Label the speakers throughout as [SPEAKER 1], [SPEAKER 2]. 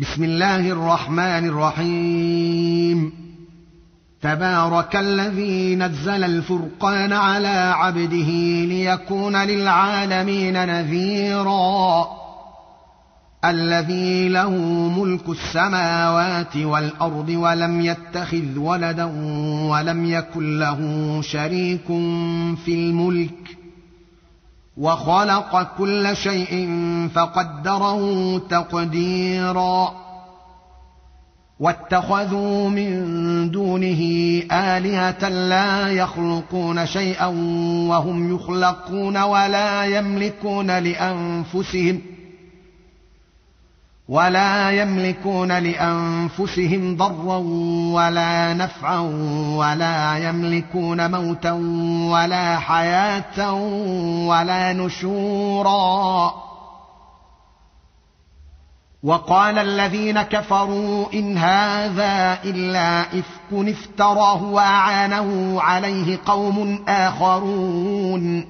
[SPEAKER 1] بسم الله الرحمن الرحيم. تبارك الذي نزل الفرقان على عبده ليكون للعالمين نذيرا. الذي له ملك السماوات والأرض ولم يتخذ ولدا ولم يكن له شريك في الملك وخلق كل شيء فقدره تقديرا. واتخذوا من دونه آلهة لا يخلقون شيئا وهم يخلقون ولا يملكون لأنفسهم ضرا ولا نفعا ولا يملكون موتا ولا حياة ولا نشورا. وقال الذين كفروا إن هذا إلا إفك افتراه وأعانه عليه قوم آخرون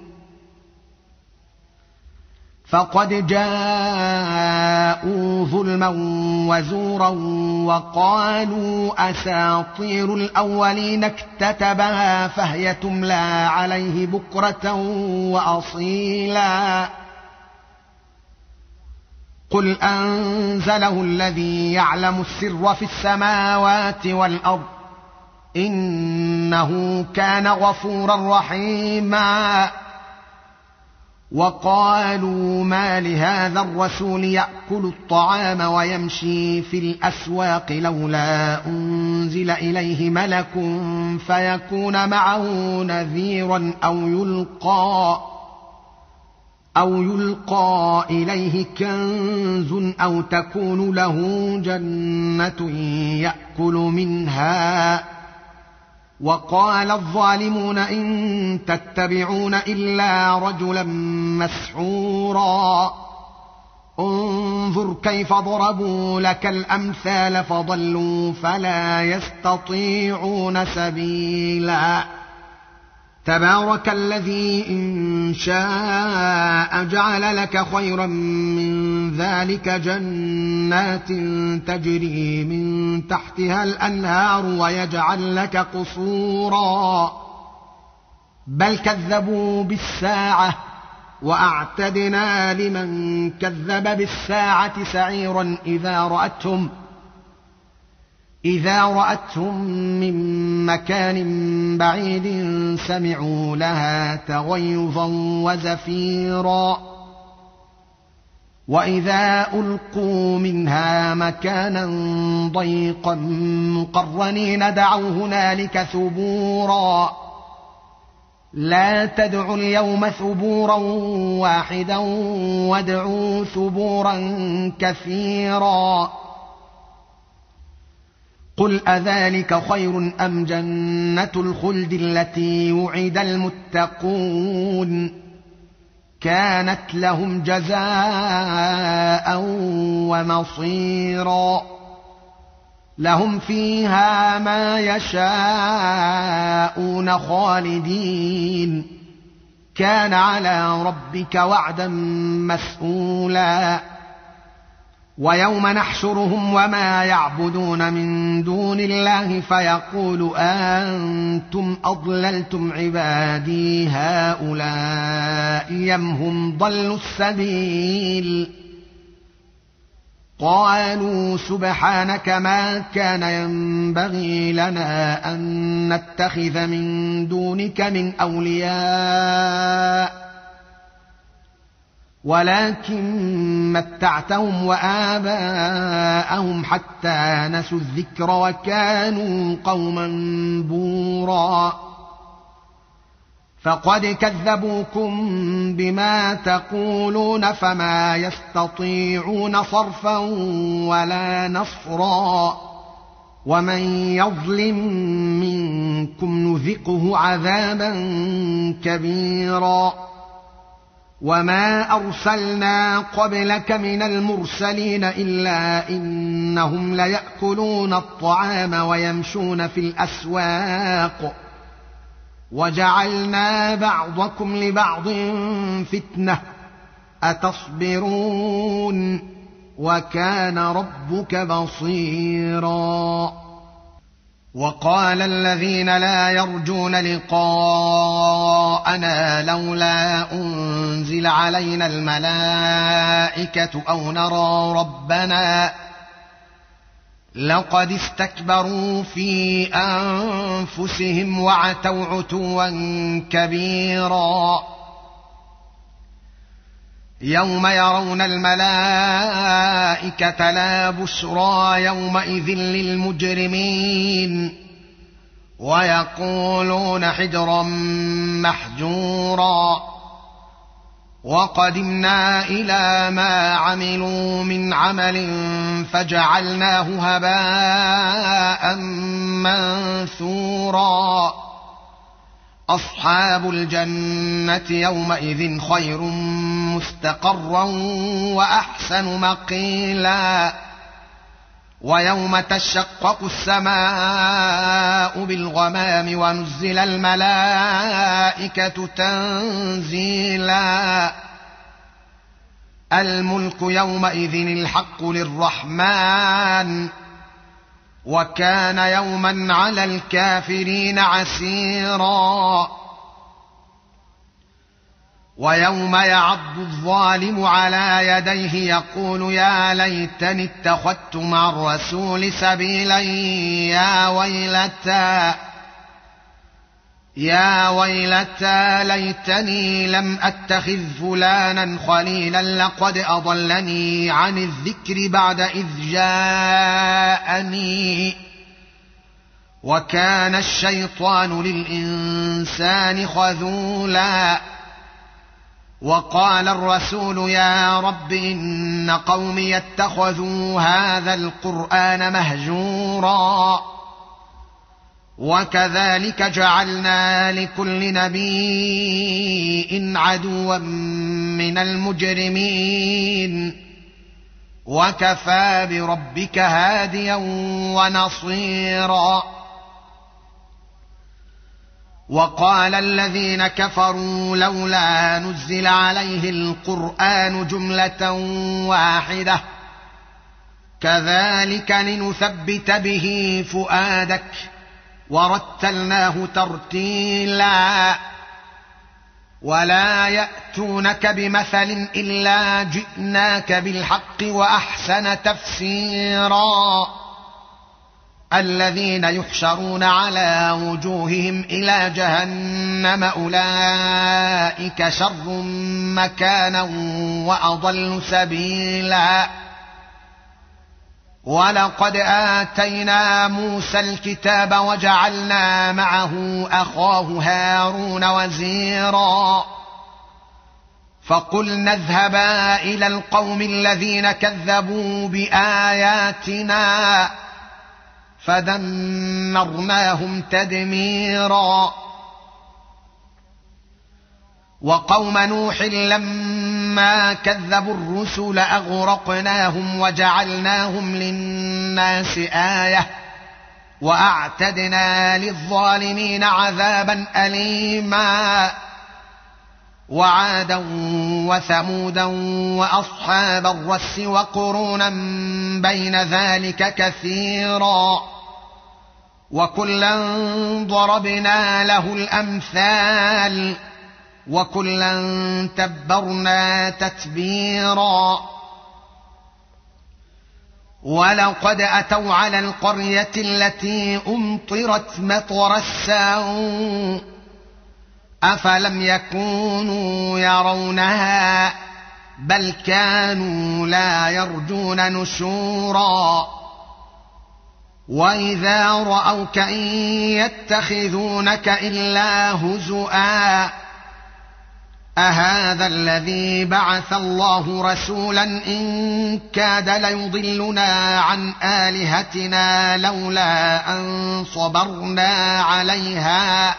[SPEAKER 1] فقد جاءوا ظلما وزورا وقالوا أساطير الأولين اكتتبها فهي تملى عليه بكرة وأصيلا. قل أنزله الذي يعلم السر في السماوات والأرض إنه كان غفورا رحيما. وقالوا ما لهذا الرسول يأكل الطعام ويمشي في الأسواق لولا أنزل إليه ملك فيكون معه نذيرا أو يلقى إليه كنز أو تكون له جنة يأكل منها. وقال الظالمون إن تتبعون إلا رجلا مسحورا. انظر كيف ضربوا لك الأمثال فضلوا فلا يستطيعون سبيلا. تبارك الذي إن شاء جعل لك خيرا من ذلك جنات تجري من تحتها الأنهار ويجعل لك قصورا. بل كذبوا بالساعة وأعتدنا لمن كذب بالساعة سعيرا إذا رأتهم من مكان بعيد سمعوا لها تغيظا وزفيرا. وإذا ألقوا منها مكانا ضيقا مقرنين دعوا هنالك ثبورا. لا تدعوا اليوم ثبورا واحدا وادعوا ثبورا كثيرا. قل أذلك خير أم جنة الخلد التي وعد المتقون كانت لهم جزاء ومصيرا. لهم فيها ما يشاءون خالدين كان على ربك وعدا مسئولا. ويوم نحشرهم وما يعبدون من دون الله فيقول أنتم أضللتم عبادي هؤلاء أم هم ضلوا السبيل. قالوا سبحانك ما كان ينبغي لنا أن نتخذ من دونك من أولياء ولكن متعتهم وآباءهم حتى نسوا الذكر وكانوا قوما بورا. فقد كذبوكم بما تقولون فما يستطيعون صرفا ولا نصرا. ومن يظلم منكم نذقه عذابا كبيرا. وما أرسلنا قبلك من المرسلين إلا إنهم ليأكلون الطعام ويمشون في الأسواق وجعلنا بعضكم لبعض فتنة أتصبرون وكان ربك بصيرا. وقال الذين لا يرجون لقاءنا لولا أنزل علينا الملائكة أو نرى ربنا لقد استكبروا في أنفسهم وعتوا عتوا كبيرا. يوم يرون الملائكة لا بشرى يومئذ للمجرمين ويقولون حجرا محجورا. وقدمنا إلى ما عملوا من عمل فجعلناه هباء منثورا. أصحاب الجنة يومئذ خير مستقرا وأحسن مقيلا. ويوم تشقق السماء بالغمام ونزل الملائكة تنزيلا. الملك يومئذ الحق للرحمن وكان يوما على الكافرين عسيرا. ويوم يعض الظالم على يديه يقول يا ليتني اتخذت مع الرسول سبيلا يا ويلتى ليتني لم أتخذ فلانا خليلا لقد أضلني عن الذكر بعد إذ جاءني وكان الشيطان للإنسان خذولا. وقال الرسول يا رب إن قومي اتخذوا هذا القرآن مهجورا. وكذلك جعلنا لكل نبي عدوا من المجرمين وكفى بربك هاديا ونصيرا. وقال الذين كفروا لولا نزل عليه القرآن جملة واحدة كذلك لنثبت به فؤادك ورتلناه ترتيلا. ولا يأتونك بمثل إلا جئناك بالحق وأحسن تفسيرا. الذين يحشرون على وجوههم إلى جهنم أولئك شر مكانا وأضل سبيلا. ولقد آتينا موسى الكتاب وجعلنا معه أخاه هارون وزيرا. فقلنا اذهبا إلى القوم الذين كذبوا بآياتنا فدمرناهم تدميرا. وقوم نوح لما كذبوا الرسل أغرقناهم وجعلناهم للناس آية وأعتدنا للظالمين عذابا أليما. وعادا وثمودا وأصحاب الرس وقرونا بين ذلك كثيرا. وكلا ضربنا له الأمثال وكلا تبرنا تتبيرا. ولقد أتوا على القرية التي أمطرت مطر السوء أفلم يكونوا يرونها بل كانوا لا يرجون نشورا. وإذا رأوك إن يتخذونك إلا هزؤا أهذا الذي بعث الله رسولا إن كاد ليضلنا عن آلهتنا لولا أن صبرنا عليها.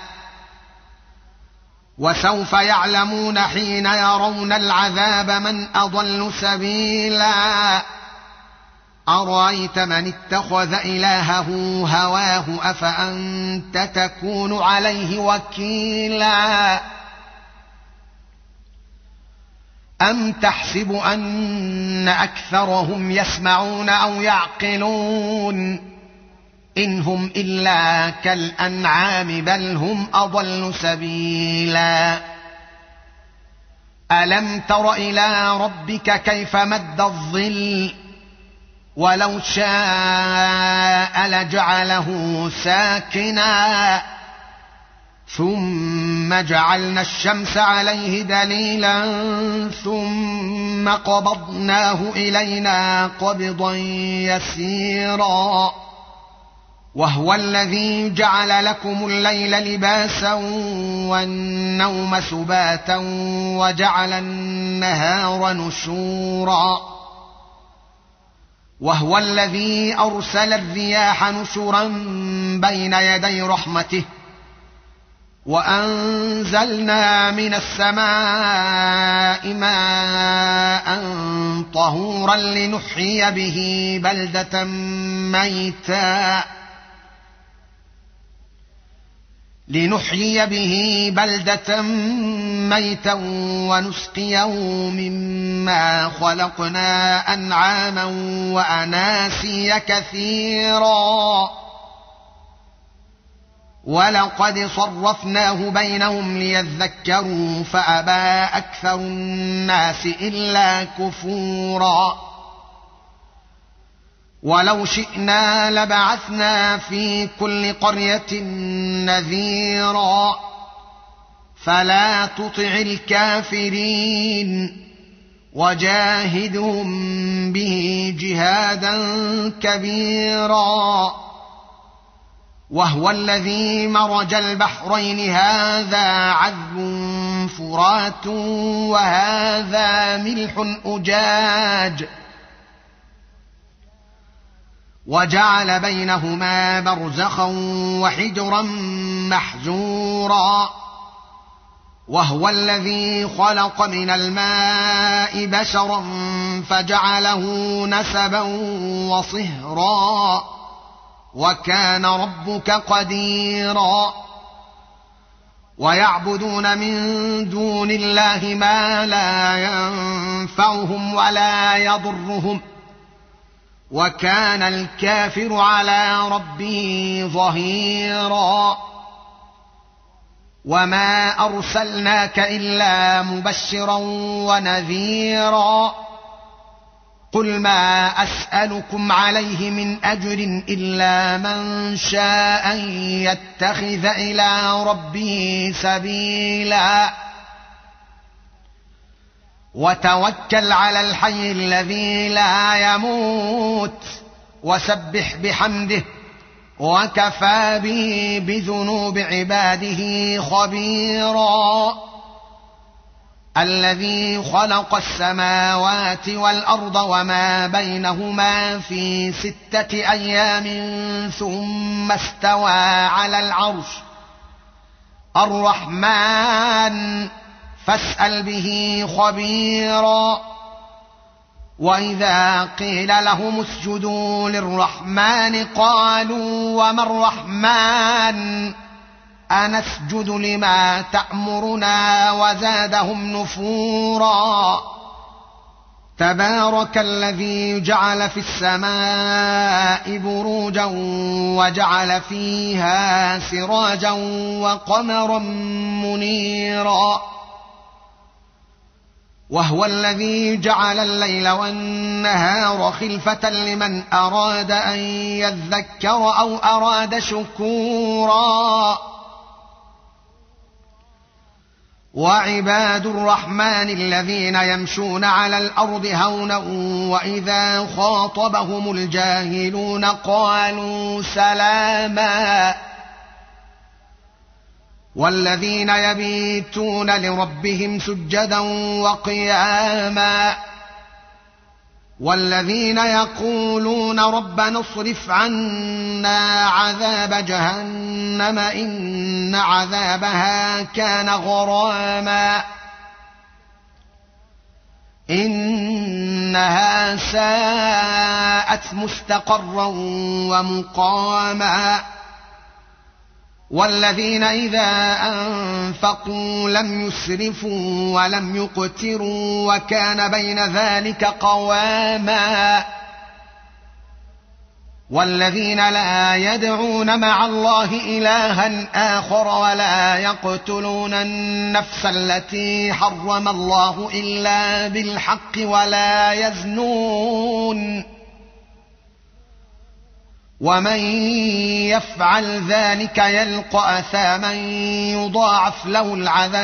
[SPEAKER 1] وسوف يعلمون حين يرون العذاب من أضل سبيلا. أرأيت من اتخذ إلهه هواه أفأنت تكون عليه وكيلا. أم تحسب أن أكثرهم يسمعون أو يعقلون إن هم إلا كالأنعام بل هم أضل سبيلا ألم تر إلى ربك كيف مد الظل ولو شاء لجعله ساكنا ثم جعلنا الشمس عليه دليلا ثم قبضناه إلينا قبضا يسيرا وهو الذي جعل لكم الليل لباسا والنوم سباتا وجعل النهار نشورا وهو الذي أرسل الرياح نشرا بين يدي رحمته وأنزلنا من السماء ماء طهورا لنحيي به بلدة ميتا ونسقيه مما خلقنا أنعاما وأناسيا كثيرا ولقد صرفناه بينهم ليذكروا فأبى أكثر الناس إلا كفورا ولو شئنا لبعثنا في كل قرية نذيرا فلا تطع الكافرين وجاهدهم به جهادا كبيرا وهو الذي مرج البحرين هذا عذب فرات وهذا ملح أجاج وجعل بينهما برزخا وحجرا محجورا وهو الذي خلق من الماء بشرا فجعله نسبا وصهرا وكان ربك قديرا ويعبدون من دون الله ما لا ينفعهم ولا يضرهم وكان الكافر على ربه ظهيرا وما أرسلناك إلا مبشرا ونذيرا قل ما أسألكم عليه من أجر إلا من شاء أن يتخذ إلى ربه سبيلا وتوكل على الحي الذي لا يموت وسبح بحمده وكفى به بذنوب عباده خبيرا الذي خلق السماوات والأرض وما بينهما في 6 أيام ثم استوى على العرش الرحمن فاسأل به خبيرا وإذا قيل لهم اسجدوا للرحمن قالوا وما الرحمن أنسجد لما تأمرنا وزادهم نفورا تبارك الذي جعل في السماء بروجا وجعل فيها سراجا وقمرا منيرا وهو الذي جعل الليل والنهار خلفة لمن أراد أن يذكر أو أراد شكورا وعباد الرحمن الذين يمشون على الأرض هونا وإذا خاطبهم الجاهلون قالوا سلاما والذين يبيتون لربهم سجدا وقياما والذين يقولون ربنا اصرف عنا عذاب جهنم إن عذابها كان غراما إنها ساءت مستقرا ومقاما والذين إذا أنفقوا لم يسرفوا ولم يقتروا وكان بين ذلك قواما والذين لا يدعون مع الله إلها آخر ولا يقتلون النفس التي حرم الله إلا بالحق ولا يزنون ومن يفعل ذلك يلقى أثاما يضاعف له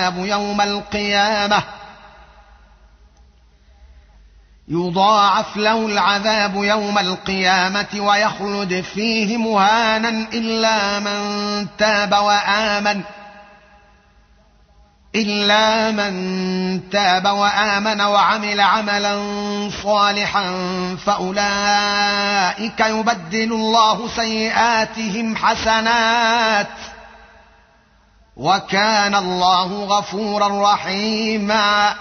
[SPEAKER 1] العذاب يوم القيامة ويخلد فيه مهانا إلا من تاب وآمن وعمل عملا صالحا فأولئك يبدل الله سيئاتهم حسنات وكان الله غفورا رحيما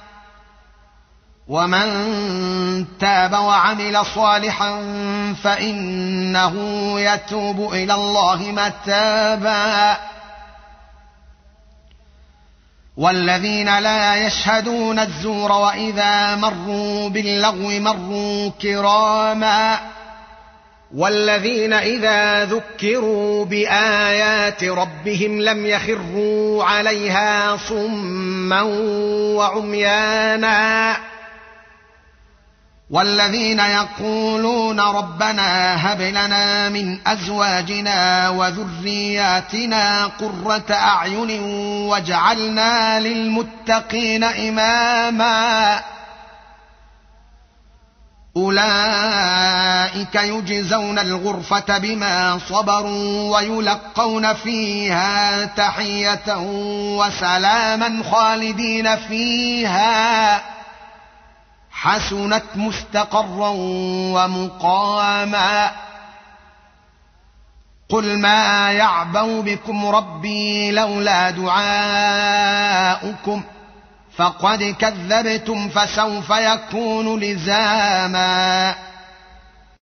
[SPEAKER 1] ومن تاب وعمل صالحا فإنه يتوب إلى الله متابا والذين لا يشهدون الزور وإذا مروا باللغو مروا كراما والذين إذا ذكروا بآيات ربهم لم يخروا عليها صما وعميانا والذين يقولون ربنا هب لنا من أزواجنا وذرياتنا قرة أعين واجعلنا للمتقين إماما أولئك يجزون الغرفة بما صبروا ويلقون فيها تحية وسلاما خالدين فيها حسنت مستقرا ومقاما قل ما يعبأ بكم ربي لولا دعاؤكم فقد كذبتم فسوف يكون لزاما